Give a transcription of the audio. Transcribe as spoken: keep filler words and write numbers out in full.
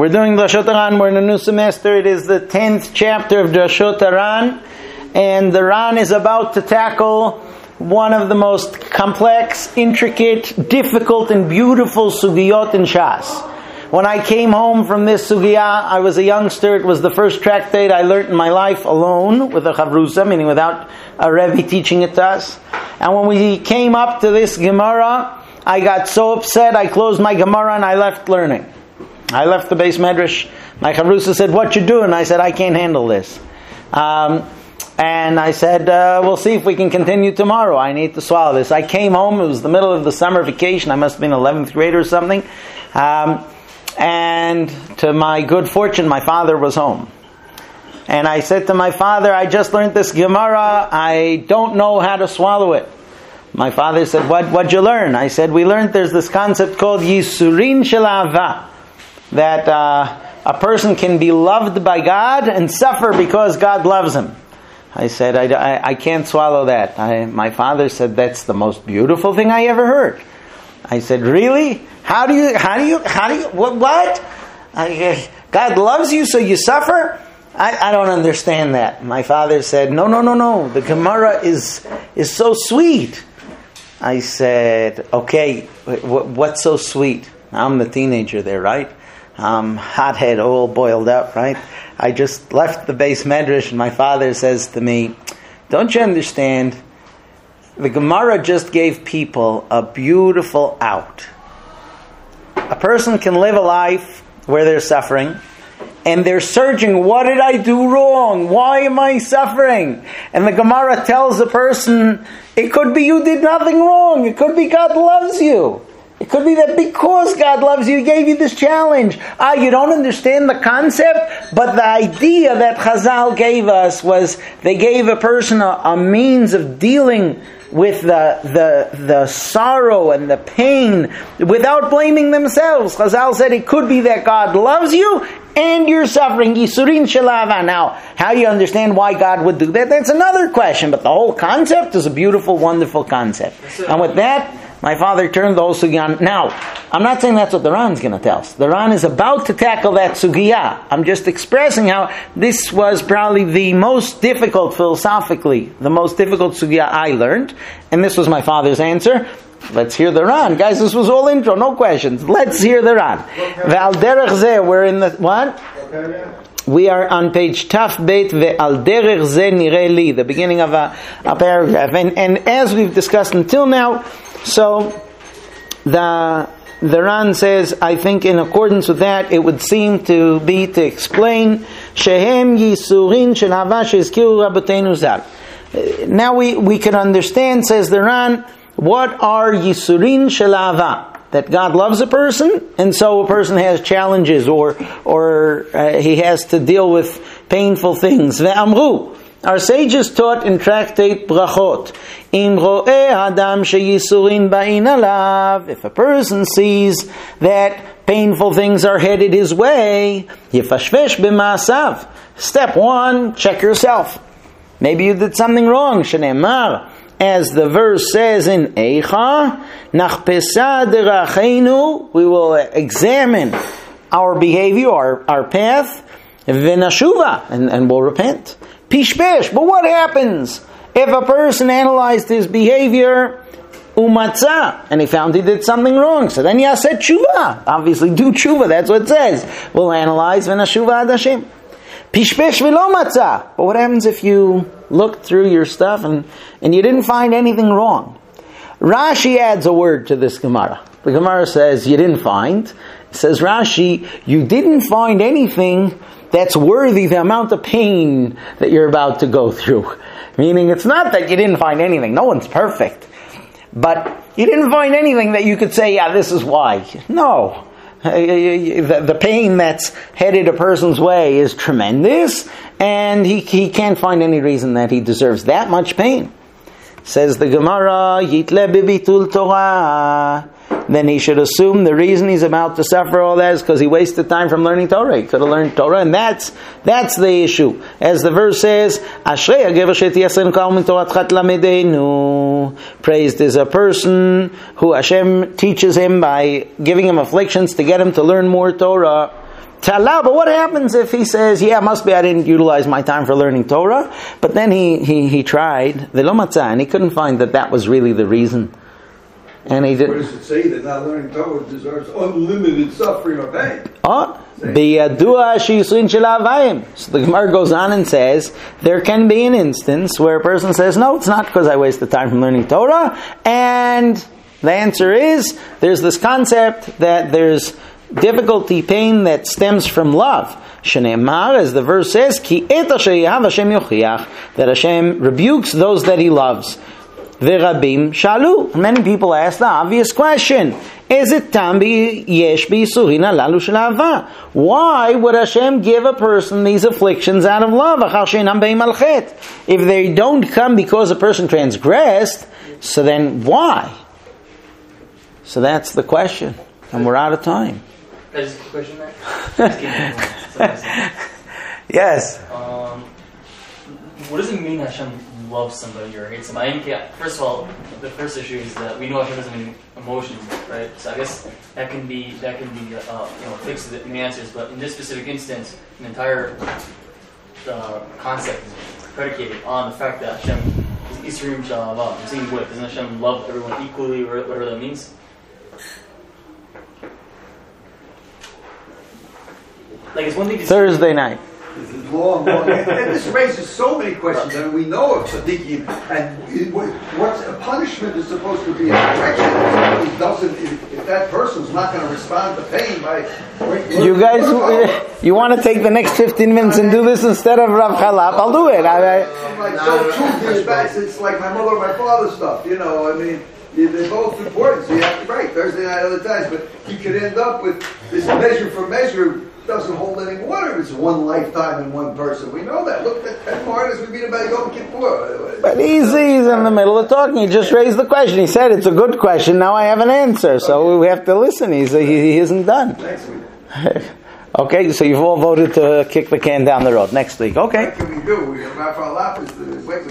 We're doing Drashot Haran. We're in a new semester. It is the tenth chapter of Drashot Haran, and the Ran is about to tackle one of the most complex, intricate, difficult, and beautiful sugiyot in Shas. When I came home from this sugiyah, I was a youngster. It was the first tractate I learned in my life alone with a chavrusa, meaning without a rebbe teaching it to us. And when we came up to this Gemara, I got so upset, I closed my Gemara and I left learning. I left the base medrash. My chavrusa said, "What you doing?" I said, "I can't handle this." Um, and I said, uh, "We'll see if we can continue tomorrow. I need to swallow this." I came home. It was the middle of the summer vacation. I must have been eleventh grade or something. Um, and to my good fortune, my father was home. And I said to my father, "I just learned this Gemara. I don't know how to swallow it." My father said, "What? What'd you learn?" I said, "We learned there's this concept called Yisurin Shel Ahava, that uh, a person can be loved by God and suffer because God loves him." I said, I, I, I can't swallow that. I, my father said, "That's the most beautiful thing I ever heard." I said, "Really? How do you, how do you, how do you, what, what? I, God loves you so you suffer? I, I don't understand that." My father said, "No, no, no, no. The Gemara is, is so sweet." I said, "Okay, what, what's so sweet?" I'm the teenager there, right? Um, hothead, all boiled up, right? I just left the base medrash and my father says to me, "Don't you understand? The Gemara just gave people a beautiful out. A person can live a life where they're suffering and they're searching, what did I do wrong? Why am I suffering?" And the Gemara tells the person, it could be you did nothing wrong. It could be God loves you. It could be that because God loves you, He gave you this challenge. Ah, you don't understand the concept? But the idea that Chazal gave us was they gave a person a, a means of dealing with the, the, the sorrow and the pain without blaming themselves. Chazal said it could be that God loves you and you're suffering. Yisurin Shel Ahava. Now, how do you understand why God would do that? That's another question. But the whole concept is a beautiful, wonderful concept. And with that, my father turned the whole sugiyah. Now, I'm not saying that's what the Ran's going to tell us. The Ran is about to tackle that sugiyah. I'm just expressing how this was probably the most difficult philosophically, the most difficult sugiyah I learned. And this was my father's answer. Let's hear the Ran. Guys, this was all intro, no questions. Let's hear the Ran. Ve'al derech zeh, we're in the, what? We are on page Taf Beit Ve'al derech zeh nireh li, the beginning of a, a paragraph. And, and as we've discussed until now, so the the Ran says, I think in accordance with that, it would seem to be to explain Shehem Yisurin Shel Ahava Shezkiru Rabbeinu Zal. Now we, we can understand, says the Ran, what are Yisurin Shel Ahava? That God loves a person, and so a person has challenges, or or uh, he has to deal with painful things. Ve'amru, our sages taught in tractate Brachot, Im ro'eh adam sheyisurin ba'in alav, if a person sees that painful things are headed his way, yifashvesh b'ma'asav. Step one, check yourself. Maybe you did something wrong. Shenemar, as the verse says in Eicha, nachpesa deracheinu, we will examine our behavior, our, our path, v'nashuva, and, and we'll repent. Pishpesh, but what happens if a person analyzed his behavior, umatzah, and he found he did something wrong? So then yaseh tshuva. Obviously, do tshuva. That's what it says. We'll analyze v'nashuva ad Hashem. Pishpesh v'lo matzah. But what happens if you looked through your stuff and, and you didn't find anything wrong? Rashi adds a word to this Gemara. The Gemara says you didn't find. It says Rashi, you didn't find anything that's worthy the amount of pain that you're about to go through. Meaning it's not that you didn't find anything. No one's perfect. But you didn't find anything that you could say, yeah, this is why. No. The, the pain that's headed a person's way is tremendous, and he, he can't find any reason that he deserves that much pain. Says the Gemara, Yitle bibitul Torah. Then he should assume the reason he's about to suffer all that is because he wasted time from learning Torah. He could have learned Torah, and that's that's the issue. As the verse says, Ashrei hagever shetiyasen kol min toratcha tlamedenu. Praised is a person who Hashem teaches him by giving him afflictions to get him to learn more Torah. Tala, but what happens if he says, yeah, must be I didn't utilize my time for learning Torah, but then he, he, he tried, V'lo matzah, and he couldn't find that that was really the reason. And he didn't. Where does it say that not learning Torah deserves unlimited suffering or pain? Oh, biyadua sheyisurin shel havayim. So the Gemara goes on and says, there can be an instance where a person says, no, it's not because I wasted time from learning Torah, and the answer is, there's this concept that there's difficulty, pain that stems from love. Shneimar, as the verse says, Ki et asher yahav Hashem yochiach, that Hashem rebukes those that He loves. V'rabim shalu. Many people ask the obvious question: Is it tam yesh b'yisurin halalu shel ahava? Why would Hashem give a person these afflictions out of love? Achar sheinam beim al chet. If they don't come because a person transgressed, so then why? So that's the question, and we're out of time. Can I just a question there? Yes. Um, what does it mean Hashem loves somebody or hates somebody? I mean, first of all, the first issue is that we know Hashem doesn't mean emotions, right? So I guess that can be that can be uh, you know fixed in the answers. But in this specific instance, the entire uh, concept is predicated on the fact that Hashem is Yisurim Shel Ahava. I'm saying what? Doesn't Hashem love everyone equally, or whatever that means? Like it's one thing to Thursday night. This is long, long. And this raises so many questions. I mean, we know of tzaddikim, and what's a punishment is supposed to be a correction. If, doesn't, if, if that person's not going to respond to pain by... You guys, you want to take the next fifteen minutes and do this instead of Rav Chalap? I'll do it. I, I, like, so truth is bad. It's like my mother and my father stuff, you know, I mean... They're both important, so you have to break Thursday night other times, but you could end up with this measure for measure doesn't hold any water if it's one lifetime in one person. We know that. Look at ten martyrs we beat about Yom Kippur. But he's, he's in the middle of talking. He just raised the question. He said it's a good question. Now I have an answer, so okay. We have to listen. He's, he, he isn't done. Next week. Okay, so you've all voted to kick the can down the road. Next week, okay. What can we do? We, Rav Chalap is the